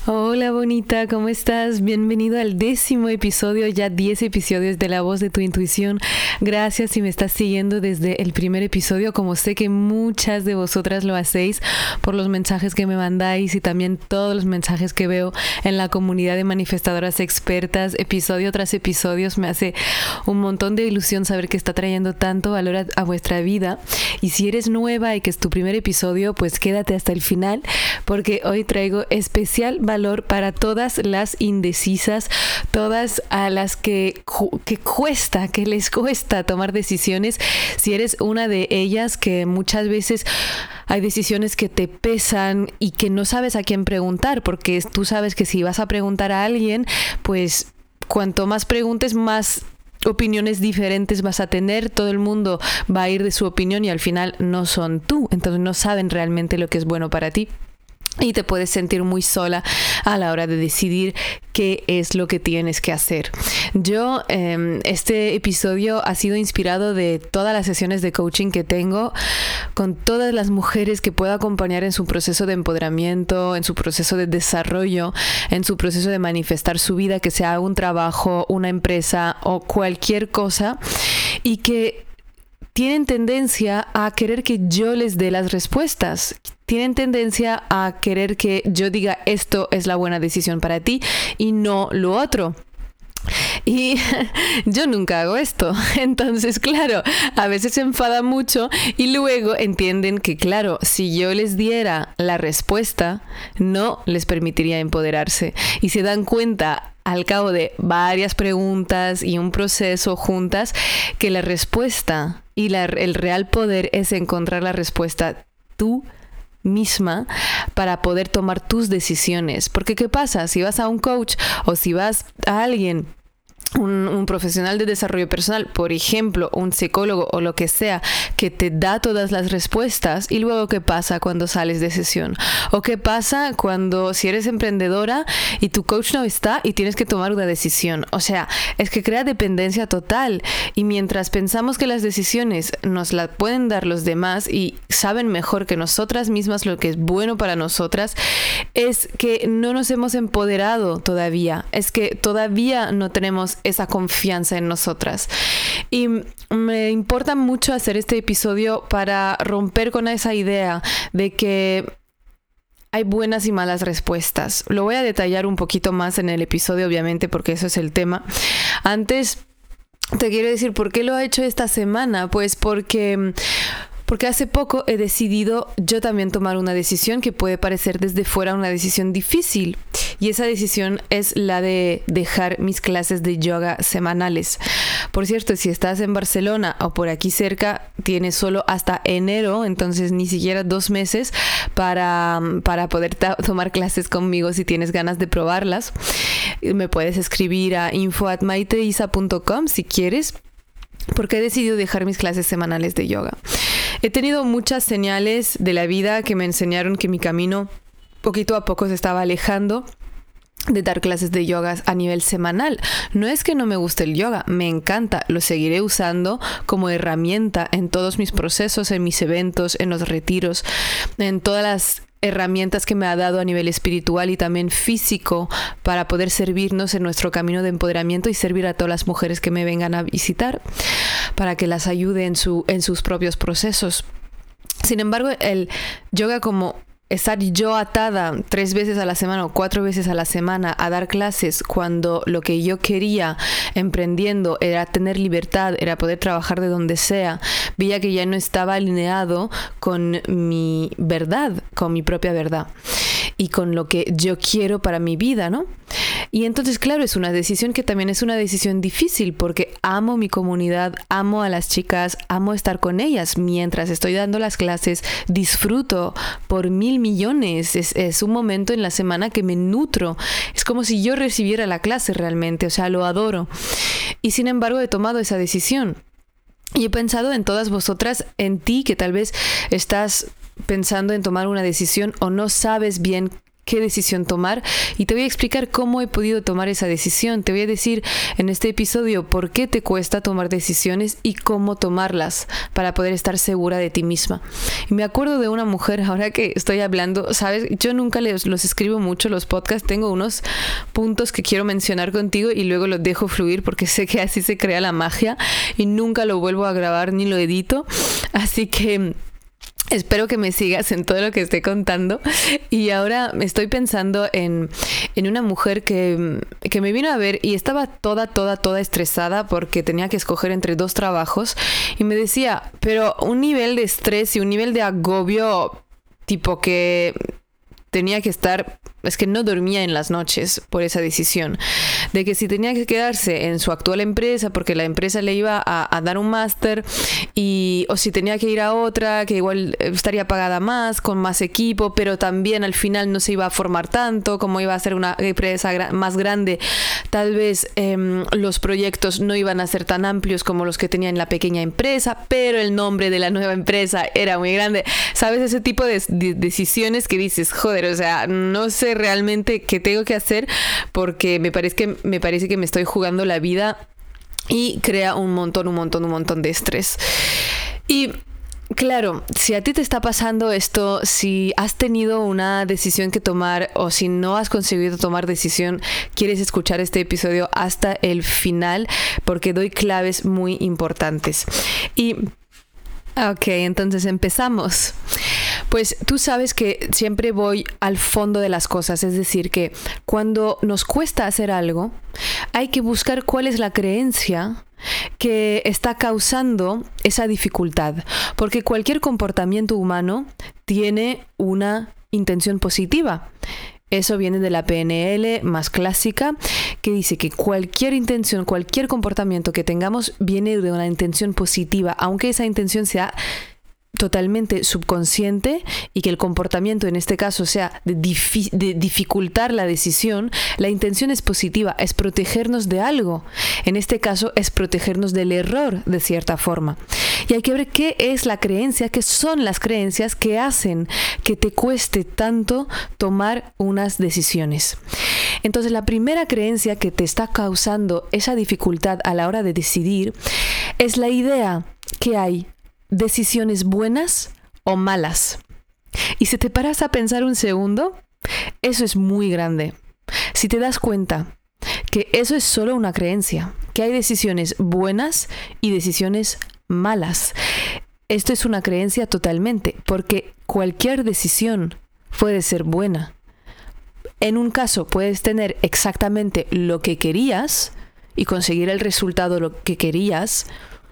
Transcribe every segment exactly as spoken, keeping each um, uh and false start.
Hola bonita, ¿cómo estás? Bienvenido al décimo episodio, ya diez episodios de La Voz de tu Intuición. Gracias si me estás siguiendo desde el primer episodio, como sé que muchas de vosotras lo hacéis por los mensajes que me mandáis y también todos los mensajes que veo en la comunidad de manifestadoras expertas, episodio tras episodio. Me hace un montón de ilusión saber que está trayendo tanto valor a, a vuestra vida. Y si eres nueva y que es tu primer episodio, pues quédate hasta el final, porque hoy traigo especial valor para todas las indecisas, todas a las que, que cuesta, que les cuesta tomar decisiones. Si eres una de ellas, que muchas veces hay decisiones que te pesan y que no sabes a quién preguntar, porque tú sabes que si vas a preguntar a alguien, pues cuanto más preguntes, más opiniones diferentes vas a tener, todo el mundo va a ir de su opinión y al final no son tú, entonces no saben realmente lo que es bueno para ti. Y te puedes sentir muy sola a la hora de decidir qué es lo que tienes que hacer. Yo, eh, este episodio ha sido inspirado de todas las sesiones de coaching que tengo con todas las mujeres que puedo acompañar en su proceso de empoderamiento, en su proceso de desarrollo, en su proceso de manifestar su vida, que sea un trabajo, una empresa o cualquier cosa, y que tienen tendencia a querer que yo les dé las respuestas. Tienen tendencia a querer que yo diga esto es la buena decisión para ti y no lo otro. Y yo nunca hago esto. Entonces, claro, a veces se enfadan mucho y luego entienden que, claro, si yo les diera la respuesta, no les permitiría empoderarse. Y se dan cuenta al cabo de varias preguntas y un proceso juntas que la respuesta y la, el real poder es encontrar la respuesta tú misma para poder tomar tus decisiones. Porque ¿qué pasa? Si vas a un coach o si vas a alguien, Un, un profesional de desarrollo personal, por ejemplo, un psicólogo o lo que sea, que te da todas las respuestas, y luego ¿qué pasa cuando sales de sesión? ¿O qué pasa cuando si eres emprendedora y tu coach no está y tienes que tomar una decisión? O sea, es que crea dependencia total, y mientras pensamos que las decisiones nos las pueden dar los demás y saben mejor que nosotras mismas lo que es bueno para nosotras, es que no nos hemos empoderado todavía, es que todavía no tenemos esa confianza en nosotras. Y me importa mucho hacer este episodio para romper con esa idea de que hay buenas y malas respuestas. Lo voy a detallar un poquito más en el episodio, obviamente, porque eso es el tema. Antes te quiero decir por qué lo he hecho esta semana. Pues porque Porque hace poco he decidido yo también tomar una decisión que puede parecer desde fuera una decisión difícil. Y esa decisión es la de dejar mis clases de yoga semanales. Por cierto, si estás en Barcelona o por aquí cerca, tienes solo hasta enero, entonces ni siquiera dos meses para, para poder ta- tomar clases conmigo si tienes ganas de probarlas. Me puedes escribir a info at maiteisa punto com si quieres, porque he decidido dejar mis clases semanales de yoga. He tenido muchas señales de la vida que me enseñaron que mi camino poquito a poco se estaba alejando de dar clases de yoga a nivel semanal. No es que no me guste el yoga, me encanta, lo seguiré usando como herramienta en todos mis procesos, en mis eventos, en los retiros, en todas las herramientas que me ha dado a nivel espiritual y también físico para poder servirnos en nuestro camino de empoderamiento y servir a todas las mujeres que me vengan a visitar para que las ayude en, su, en sus propios procesos. Sin embargo, el yoga, como estar yo atada tres veces a la semana o cuatro veces a la semana a dar clases cuando lo que yo quería emprendiendo era tener libertad, era poder trabajar de donde sea, veía que ya no estaba alineado con mi verdad, con mi propia verdad y con lo que yo quiero para mi vida, ¿no? Y entonces, claro, es una decisión que también es una decisión difícil porque amo mi comunidad, amo a las chicas, amo estar con ellas mientras estoy dando las clases, disfruto por mil millones, es, es un momento en la semana que me nutro, es como si yo recibiera la clase realmente, o sea, lo adoro. Y sin embargo he tomado esa decisión y he pensado en todas vosotras, en ti que tal vez estás pensando en tomar una decisión o no sabes bien qué decisión tomar y te voy a explicar cómo he podido tomar esa decisión. Te voy a decir en este episodio por qué te cuesta tomar decisiones y cómo tomarlas para poder estar segura de ti misma. Y me acuerdo de una mujer, ahora que estoy hablando, ¿sabes? Yo nunca les, los escribo mucho los podcasts, tengo unos puntos que quiero mencionar contigo y luego los dejo fluir porque sé que así se crea la magia y nunca lo vuelvo a grabar ni lo edito. Así que espero que me sigas en todo lo que esté contando. Y ahora estoy pensando en, en una mujer que, que me vino a ver y estaba toda, toda, toda estresada porque tenía que escoger entre dos trabajos. Y me decía, pero un nivel de estrés y un nivel de agobio tipo que tenía que estar... Es que no dormía en las noches por esa decisión. De que si tenía que quedarse en su actual empresa porque la empresa le iba a, a dar un máster y, o si tenía que ir a otra que igual estaría pagada más, con más equipo, pero también al final no se iba a formar tanto, como iba a ser una empresa gra- más grande, tal vez eh, los proyectos no iban a ser tan amplios como los que tenía en la pequeña empresa, pero el nombre de la nueva empresa era muy grande. ¿Sabes? Ese tipo de, de decisiones que dices, joder, o sea, no sé realmente qué tengo que hacer porque me parece que me parece que me estoy jugando la vida y crea un montón, un montón, un montón de estrés. Y claro, si a ti te está pasando esto, si has tenido una decisión que tomar o si no has conseguido tomar decisión, quieres escuchar este episodio hasta el final porque doy claves muy importantes. Y ok, entonces empezamos. Pues tú sabes que siempre voy al fondo de las cosas, es decir, que cuando nos cuesta hacer algo, hay que buscar cuál es la creencia que está causando esa dificultad, porque cualquier comportamiento humano tiene una intención positiva. Eso viene de la P N L más clásica, que dice que cualquier intención, cualquier comportamiento que tengamos viene de una intención positiva, aunque esa intención sea totalmente subconsciente y que el comportamiento en este caso sea de, difi- de dificultar la decisión. La intención es positiva, es protegernos de algo. En este caso es protegernos del error de cierta forma. Y hay que ver qué es la creencia, qué son las creencias que hacen que te cueste tanto tomar unas decisiones. Entonces la primera creencia que te está causando esa dificultad a la hora de decidir es la idea que hay decisiones buenas o malas. Y si te paras a pensar un segundo, eso es muy grande. Si te das cuenta que eso es solo una creencia, que hay decisiones buenas y decisiones malas. Esto es una creencia totalmente, porque cualquier decisión puede ser buena. En un caso puedes tener exactamente lo que querías y conseguir el resultado lo que querías.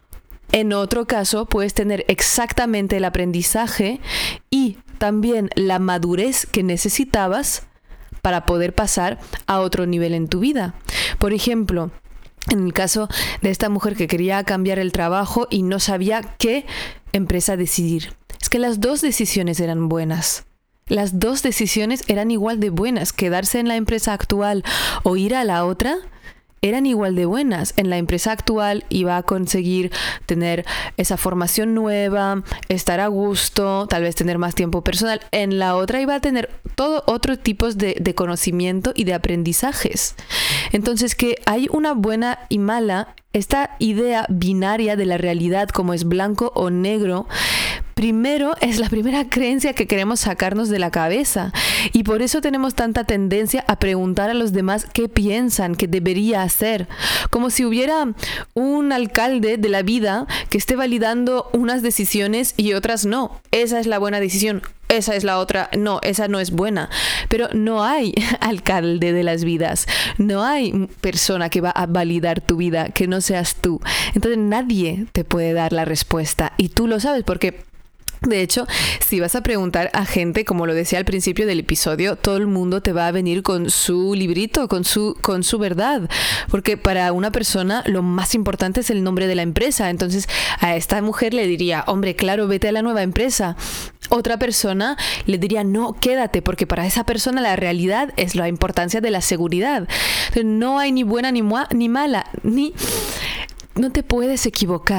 En otro caso, puedes tener exactamente el aprendizaje y también la madurez que necesitabas para poder pasar a otro nivel en tu vida. Por ejemplo, en el caso de esta mujer que quería cambiar el trabajo y no sabía qué empresa decidir. Es que las dos decisiones eran buenas. Las dos decisiones eran igual de buenas. Quedarse en la empresa actual o ir a la otra eran igual de buenas. En la empresa actual iba a conseguir tener esa formación nueva, estar a gusto, tal vez tener más tiempo personal. En la otra iba a tener todo otro tipo de, de conocimiento y de aprendizajes. Entonces, que hay una buena y mala, esta idea binaria de la realidad como es blanco o negro, primero es la primera creencia que queremos sacarnos de la cabeza y por eso tenemos tanta tendencia a preguntar a los demás qué piensan que debería hacer, como si hubiera un alcalde de la vida que esté validando unas decisiones y otras no. Esa es la buena decisión, esa es la otra, no, esa no es buena. Pero no hay alcalde de las vidas, no hay persona que va a validar tu vida que no seas tú. Entonces nadie te puede dar la respuesta y tú lo sabes porque... De hecho, si vas a preguntar a gente, como lo decía al principio del episodio, todo el mundo te va a venir con su librito, con su, con su verdad. Porque para una persona lo más importante es el nombre de la empresa. Entonces a esta mujer le diría, hombre, claro, vete a la nueva empresa. Otra persona le diría, no, quédate, porque para esa persona la realidad es la importancia de la seguridad. Entonces, no hay ni buena ni, mua, ni mala, ni... No te puedes equivocar.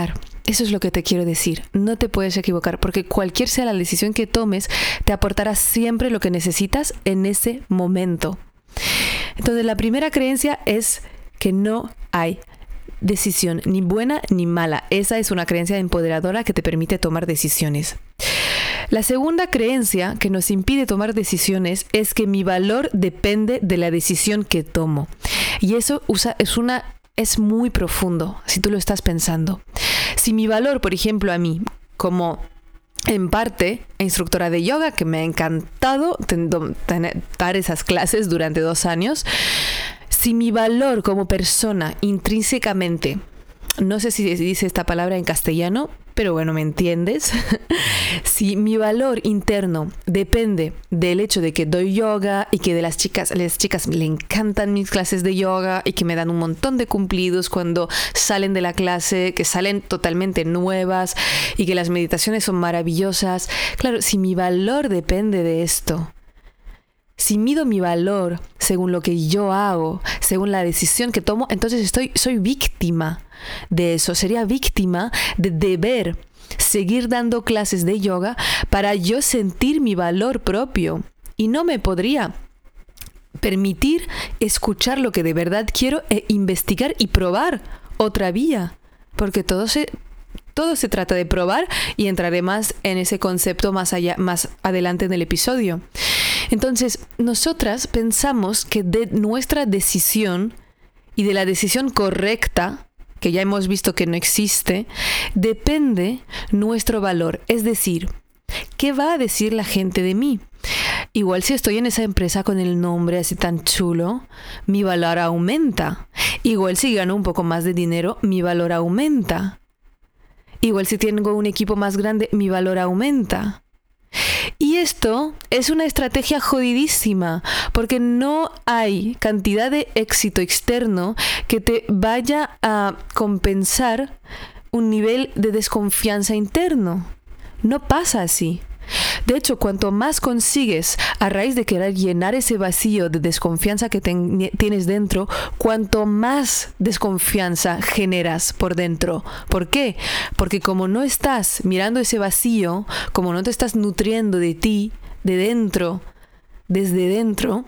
Eso es lo que te quiero decir. No te puedes equivocar porque cualquier sea la decisión que tomes, te aportará siempre lo que necesitas en ese momento. Entonces, la primera creencia es que no hay decisión ni buena ni mala. Esa es una creencia empoderadora que te permite tomar decisiones. La segunda creencia que nos impide tomar decisiones es que mi valor depende de la decisión que tomo. Y eso usa, es, una, es muy profundo, si tú lo estás pensando. Si mi valor, por ejemplo, a mí, como en parte instructora de yoga, que me ha encantado tener, dar esas clases durante dos años, si mi valor como persona intrínsecamente, no sé si dice esta palabra en castellano, pero bueno, ¿me entiendes? Si mi valor interno depende del hecho de que doy yoga y que de las chicas, las chicas le encantan mis clases de yoga y que me dan un montón de cumplidos cuando salen de la clase, que salen totalmente nuevas y que las meditaciones son maravillosas. Claro, si mi valor depende de esto, si mido mi valor según lo que yo hago, según la decisión que tomo, entonces estoy, soy víctima de eso. Sería víctima de deber seguir dando clases de yoga para yo sentir mi valor propio. Y no me podría permitir escuchar lo que de verdad quiero e investigar y probar otra vía. Porque todo se... Todo se trata de probar y entraré más en ese concepto más allá, más adelante en el episodio. Entonces, nosotras pensamos que de nuestra decisión y de la decisión correcta, que ya hemos visto que no existe, depende nuestro valor. Es decir, ¿qué va a decir la gente de mí? Igual si estoy en esa empresa con el nombre así tan chulo, mi valor aumenta. Igual si gano un poco más de dinero, mi valor aumenta. Igual si tengo un equipo más grande, mi valor aumenta. Y esto es una estrategia jodidísima, porque no hay cantidad de éxito externo que te vaya a compensar un nivel de desconfianza interno. No pasa así. De hecho, cuanto más consigues a raíz de querer llenar ese vacío de desconfianza que ten, tienes dentro, cuanto más desconfianza generas por dentro. ¿Por qué? Porque como no estás mirando ese vacío, como no te estás nutriendo de ti, de dentro, desde dentro,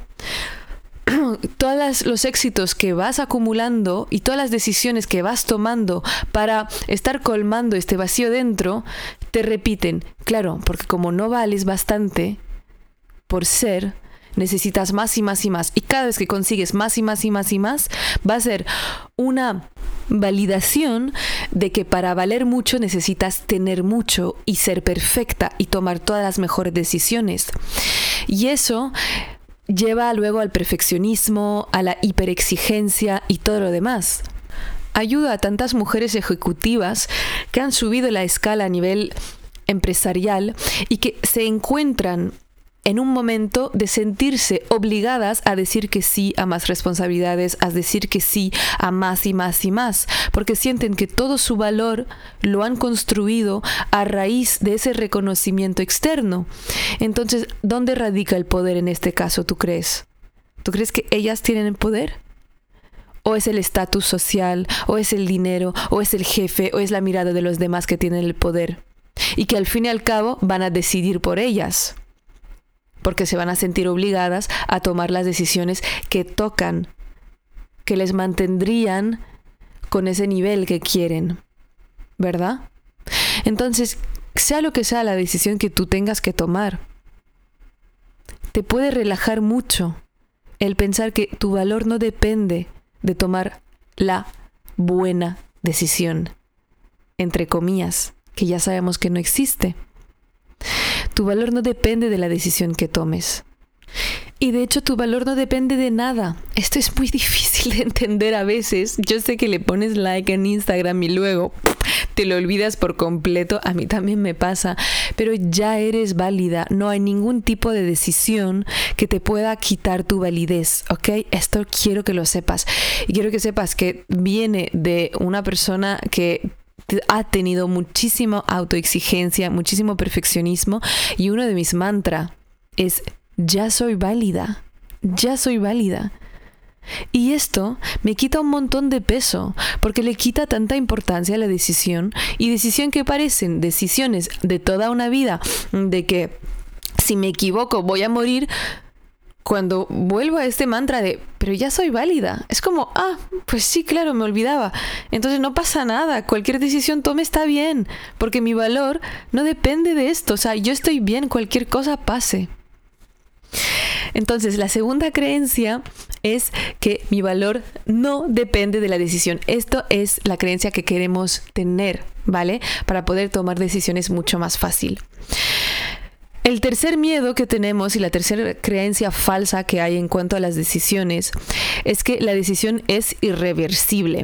todos los éxitos que vas acumulando y todas las decisiones que vas tomando para estar colmando este vacío dentro, te repiten. Claro, porque como no vales bastante por ser, necesitas más y más y más. Y cada vez que consigues más y más y más y más, va a ser una validación de que para valer mucho necesitas tener mucho y ser perfecta y tomar todas las mejores decisiones. Y eso lleva luego al perfeccionismo, a la hiperexigencia y todo lo demás. Ayuda a tantas mujeres ejecutivas que han subido la escala a nivel empresarial y que se encuentran en un momento de sentirse obligadas a decir que sí a más responsabilidades, a decir que sí a más y más y más, porque sienten que todo su valor lo han construido a raíz de ese reconocimiento externo. Entonces, ¿dónde radica el poder en este caso, tú crees? ¿Tú crees que ellas tienen el poder? ¿O es el estatus social, o es el dinero, o es el jefe, o es la mirada de los demás que tienen el poder? Y que al fin y al cabo van a decidir por ellas, porque se van a sentir obligadas a tomar las decisiones que tocan, que les mantendrían con ese nivel que quieren, ¿verdad? Entonces, sea lo que sea la decisión que tú tengas que tomar, te puede relajar mucho el pensar que tu valor no depende de tomar la buena decisión, entre comillas, que ya sabemos que no existe. Tu valor no depende de la decisión que tomes. Y de hecho tu valor no depende de nada. Esto es muy difícil de entender a veces. Yo sé que le pones like en Instagram y luego te lo olvidas por completo. A mí también me pasa. Pero ya eres válida. No hay ningún tipo de decisión que te pueda quitar tu validez, ¿ok? Esto quiero que lo sepas. Y quiero que sepas que viene de una persona que ha tenido muchísima autoexigencia, muchísimo perfeccionismo, y uno de mis mantras es: ya soy válida, ya soy válida. Y esto me quita un montón de peso, porque le quita tanta importancia a la decisión, y decisión que parecen decisiones de toda una vida, de que si me equivoco voy a morir. Cuando vuelvo a este mantra de, pero ya soy válida, es como, ah, pues sí, claro, me olvidaba. Entonces no pasa nada, cualquier decisión tome está bien, porque mi valor no depende de esto. O sea, yo estoy bien, cualquier cosa pase. Entonces, la segunda creencia es que mi valor no depende de la decisión. Esto es la creencia que queremos tener, ¿vale? Para poder tomar decisiones mucho más fácil. El tercer miedo que tenemos y la tercera creencia falsa que hay en cuanto a las decisiones es que la decisión es irreversible.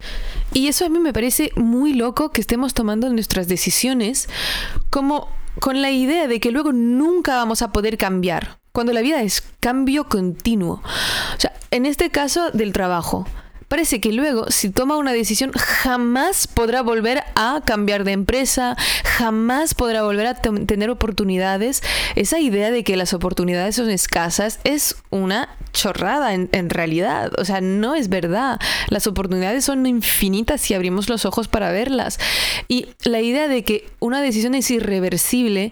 Y eso a mí me parece muy loco, que estemos tomando nuestras decisiones como con la idea de que luego nunca vamos a poder cambiar, cuando la vida es cambio continuo. O sea, en este caso del trabajo, parece que luego, si toma una decisión, jamás podrá volver a cambiar de empresa, jamás podrá volver a t- tener oportunidades. Esa idea de que las oportunidades son escasas es una chorrada en, en realidad. O sea, no es verdad. Las oportunidades son infinitas si abrimos los ojos para verlas. Y la idea de que una decisión es irreversible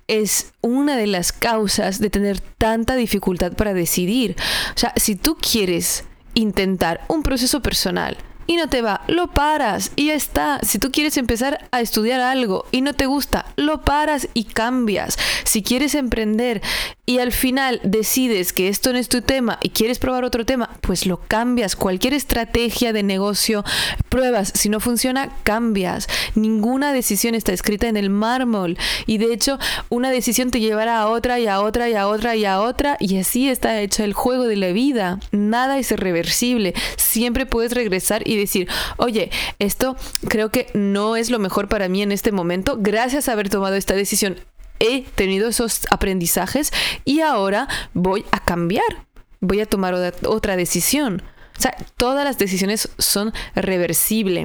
es una de las causas de tener tanta dificultad para decidir. O sea, si tú quieres intentar un proceso personal y no te va, lo paras y ya está. Si tú quieres empezar a estudiar algo y no te gusta, lo paras y cambias. Si quieres emprender y al final decides que esto no es tu tema y quieres probar otro tema, pues lo cambias. Cualquier estrategia de negocio, pruebas. Si no funciona, cambias. Ninguna decisión está escrita en el mármol, y de hecho una decisión te llevará a otra y a otra y a otra y a otra, y así está hecho el juego de la vida. Nada es irreversible. Siempre puedes regresar y decir, oye, esto creo que no es lo mejor para mí en este momento. Gracias a haber tomado esta decisión he tenido esos aprendizajes y ahora voy a cambiar, voy a tomar otra decisión. O sea, todas las decisiones son reversibles.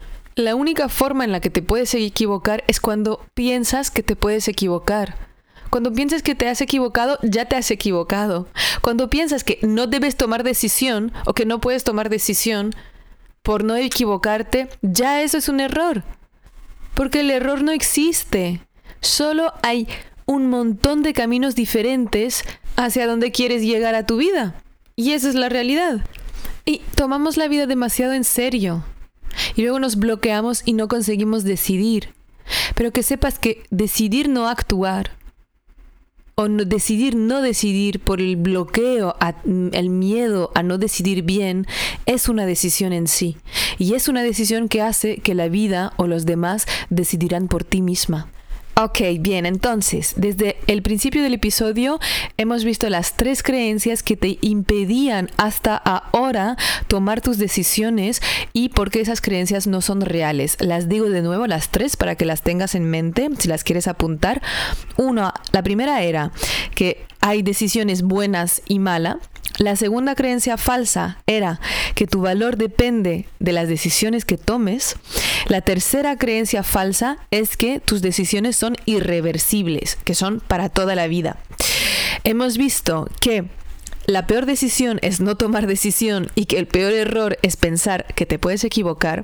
La única forma en la que te puedes equivocar es cuando piensas que te puedes equivocar. Cuando piensas que te has equivocado, ya te has equivocado. Cuando piensas que no debes tomar decisión o que no puedes tomar decisión por no equivocarte, ya eso es un error. Porque el error no existe. Solo hay un montón de caminos diferentes hacia donde quieres llegar a tu vida. Y esa es la realidad. Y tomamos la vida demasiado en serio. Y luego nos bloqueamos y no conseguimos decidir. Pero que sepas que decidir no actuar, o no, decidir no decidir por el bloqueo, a, el miedo a no decidir bien, es una decisión en sí. Y es una decisión que hace que la vida o los demás decidirán por ti misma. Ok, bien, entonces, desde el principio del episodio hemos visto las tres creencias que te impedían hasta ahora tomar tus decisiones y por qué esas creencias no son reales. Las digo de nuevo, las tres, para que las tengas en mente, si las quieres apuntar. Uno, la primera era que hay decisiones buenas y malas. La segunda creencia falsa era que tu valor depende de las decisiones que tomes. La tercera creencia falsa es que tus decisiones son irreversibles, que son para toda la vida. Hemos visto que la peor decisión es no tomar decisión y que el peor error es pensar que te puedes equivocar.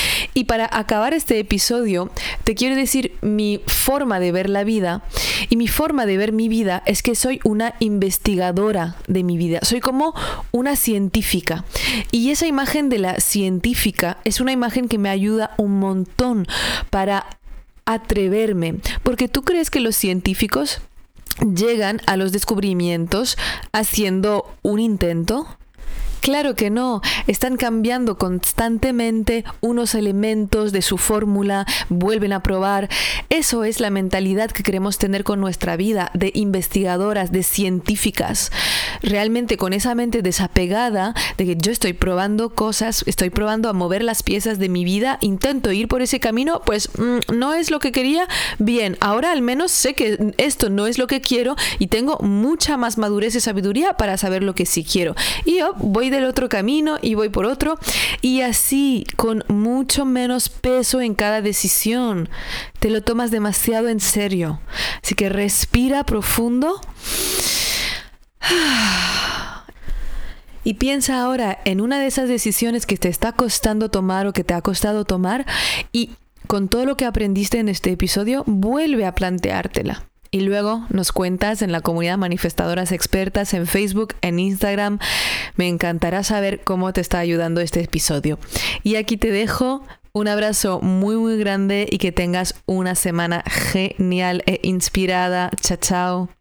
Y para acabar este episodio, te quiero decir mi forma de ver la vida. Y mi forma de ver mi vida es que soy una investigadora de mi vida. Soy como una científica. Y esa imagen de la científica es una imagen que me ayuda un montón para atreverme. Porque tú crees que los científicos llegan a los descubrimientos haciendo un intento. Claro que no, están cambiando constantemente unos elementos de su fórmula, vuelven a probar. Eso es la mentalidad que queremos tener con nuestra vida, de investigadoras, de científicas. Realmente con esa mente desapegada de que yo estoy probando cosas, estoy probando a mover las piezas de mi vida, intento ir por ese camino, pues mmm, no es lo que quería. Bien, ahora al menos sé que esto no es lo que quiero y tengo mucha más madurez y sabiduría para saber lo que sí quiero. Y yo voy del otro camino y voy por otro, y así con mucho menos peso en cada decisión. Te lo tomas demasiado en serio. Así que respira profundo. Y piensa ahora en una de esas decisiones que te está costando tomar o que te ha costado tomar y con todo lo que aprendiste en este episodio, vuelve a planteártela. Y luego nos cuentas en la comunidad Manifestadoras Expertas, en Facebook, en Instagram. Me encantará saber cómo te está ayudando este episodio. Y aquí te dejo un abrazo muy muy grande y que tengas una semana genial e inspirada. Chao, chao.